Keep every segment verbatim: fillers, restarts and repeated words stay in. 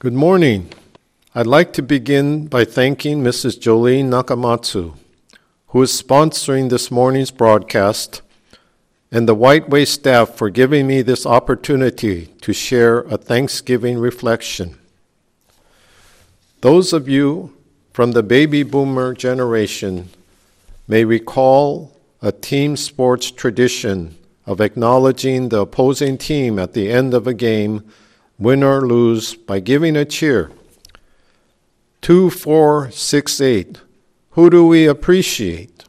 Good morning. I'd like to begin by thanking Missus Jolene Nakamatsu, who is sponsoring this morning's broadcast, and the White Way staff for giving me this opportunity to share a Thanksgiving reflection. Those of you from the baby boomer generation may recall a team sports tradition of acknowledging the opposing team at the end of a game, win or lose, by giving a cheer. Two, four, six, eight. Who do we appreciate?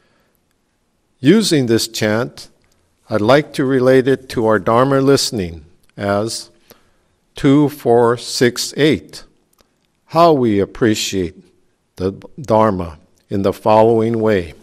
Using this chant, I'd like to relate it to our Dharma listening as two, four, six, eight. How we appreciate the Dharma in the following way.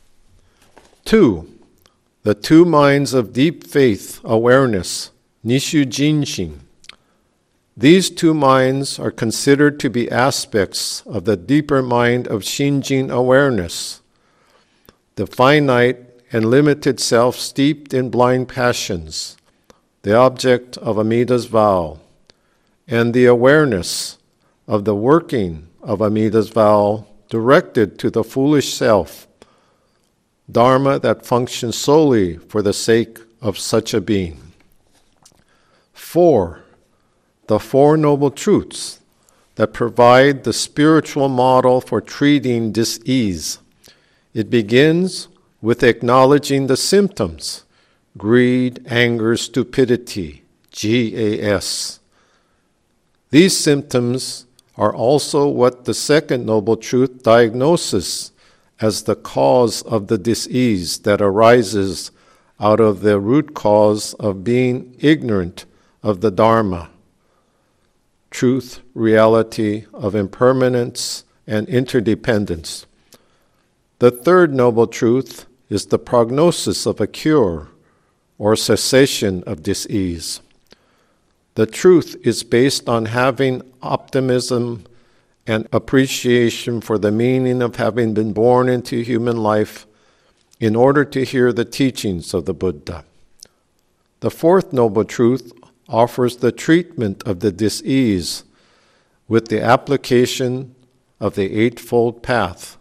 Two, the two minds of deep faith awareness, Nishu Jinshin. These two minds are considered to be aspects of the deeper mind of Shinjin awareness, the finite and limited self steeped in blind passions, the object of Amida's vow, and the awareness of the working of Amida's vow directed to the foolish self, Dharma that functions solely for the sake of such a being. Four, the Four Noble Truths that provide the spiritual model for treating dis-ease. It begins with acknowledging the symptoms, greed, anger, stupidity, G A S. These symptoms are also what the Second Noble Truth diagnoses as the cause of the dis-ease that arises out of the root cause of being ignorant of the Dharma, truth, reality of impermanence and interdependence. The third noble truth is the prognosis of a cure or cessation of dis-ease. The truth is based on having optimism and appreciation for the meaning of having been born into human life in order to hear the teachings of the Buddha. The fourth noble truth offers the treatment of the dis-ease with the application of the Eightfold Path.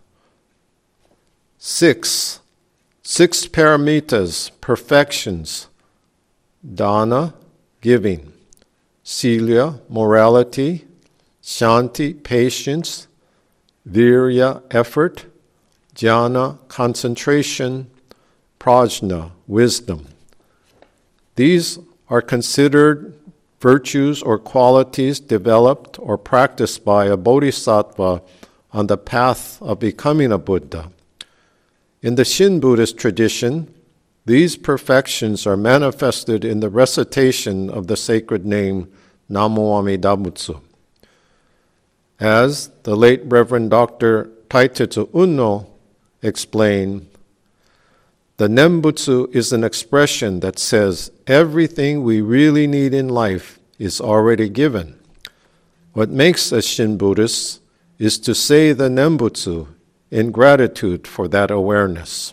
Six, six paramitas, perfections: dana, giving; sila, morality; shanti, patience; virya, effort; jhana, concentration; prajna, wisdom. These are considered virtues or qualities developed or practiced by a bodhisattva on the path of becoming a Buddha. In the Shin Buddhist tradition, these perfections are manifested in the recitation of the sacred name Namo Amida Butsu. As the late Reverend Doctor Taitetsu Unno explained, the Nembutsu is an expression that says everything we really need in life is already given. What makes us Shin Buddhists is to say the Nembutsu in gratitude for that awareness.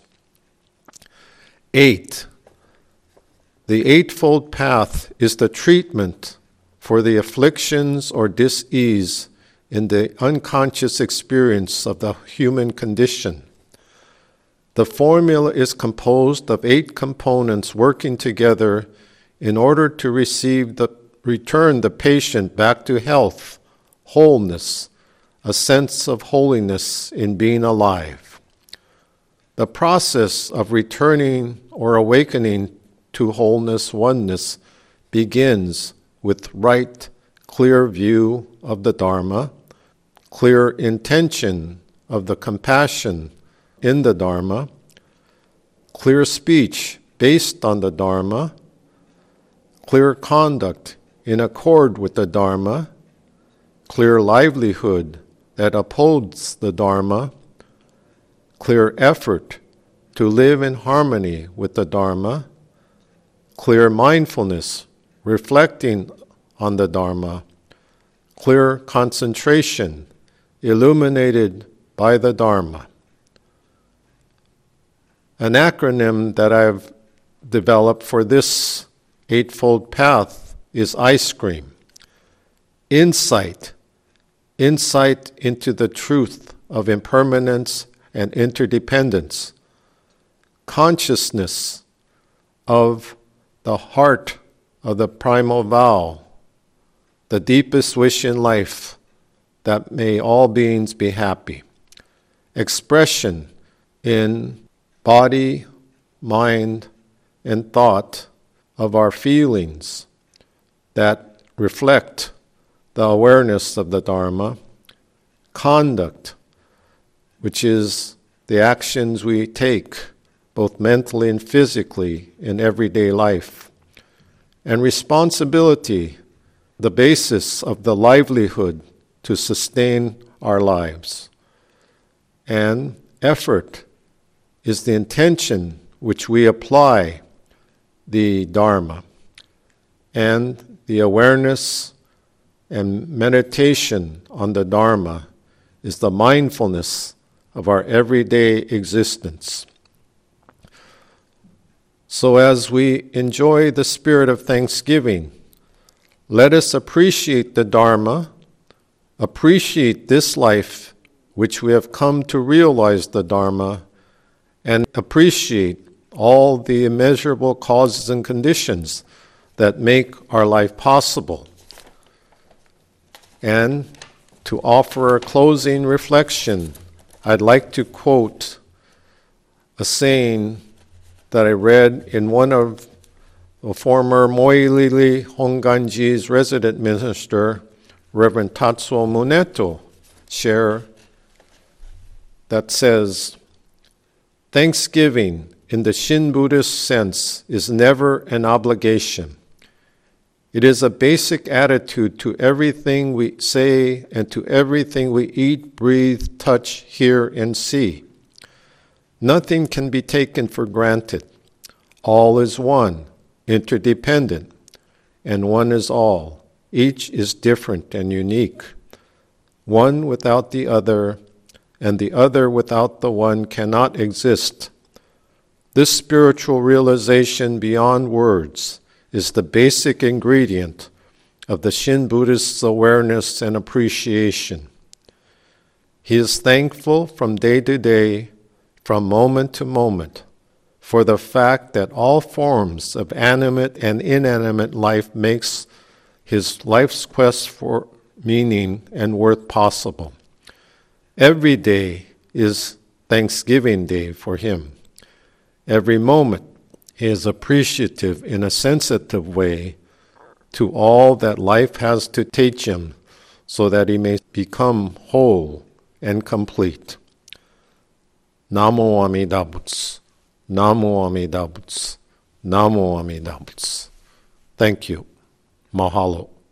Eight, the Eightfold Path is the treatment for the afflictions or dis-ease in the unconscious experience of the human condition. The formula is composed of eight components working together in order to receive the, return the patient back to health, wholeness, a sense of holiness in being alive. The process of returning or awakening to wholeness, oneness, begins with right, clear view of the Dharma, clear intention of the compassion in the Dharma, clear speech based on the Dharma, clear conduct in accord with the Dharma, clear livelihood that upholds the Dharma, clear effort to live in harmony with the Dharma, clear mindfulness reflecting on the Dharma, clear concentration illuminated by the Dharma. An acronym that I've developed for this Eightfold Path is ICE cream. insight, insight into the truth of impermanence and interdependence, consciousness of the heart of the primal vow, the deepest wish in life, that may all beings be happy. Expression in body, mind, and thought of our feelings that reflect the awareness of the Dharma. Conduct, which is the actions we take, both mentally and physically, in everyday life. And responsibility, the basis of the livelihood to sustain our lives. And effort is the intention which we apply the Dharma. And the awareness and meditation on the Dharma is the mindfulness of our everyday existence. So as we enjoy the spirit of thanksgiving, let us appreciate the Dharma, appreciate this life which we have come to realize the Dharma, and appreciate all the immeasurable causes and conditions that make our life possible. And to offer a closing reflection, I'd like to quote a saying that I read in one of the former Moilili Honganji's resident minister, Reverend Tatsuo Muneto, share that says, "Thanksgiving in the Shin Buddhist sense is never an obligation. It is a basic attitude to everything we say and to everything we eat, breathe, touch, hear, and see. Nothing can be taken for granted. All is one, interdependent, and one is all. Each is different and unique. One without the other, and the other without the one cannot exist. This spiritual realization beyond words is the basic ingredient of the Shin Buddhist's awareness and appreciation. He is thankful from day to day, from moment to moment, for the fact that all forms of animate and inanimate life makes his life's quest for meaning and worth possible. Every day is Thanksgiving Day for him. Every moment he is appreciative in a sensitive way to all that life has to teach him so that he may become whole and complete. Namo Amida Butsu. Namo Amida Butsu. Namo Amida Butsu. Thank you. Mahalo.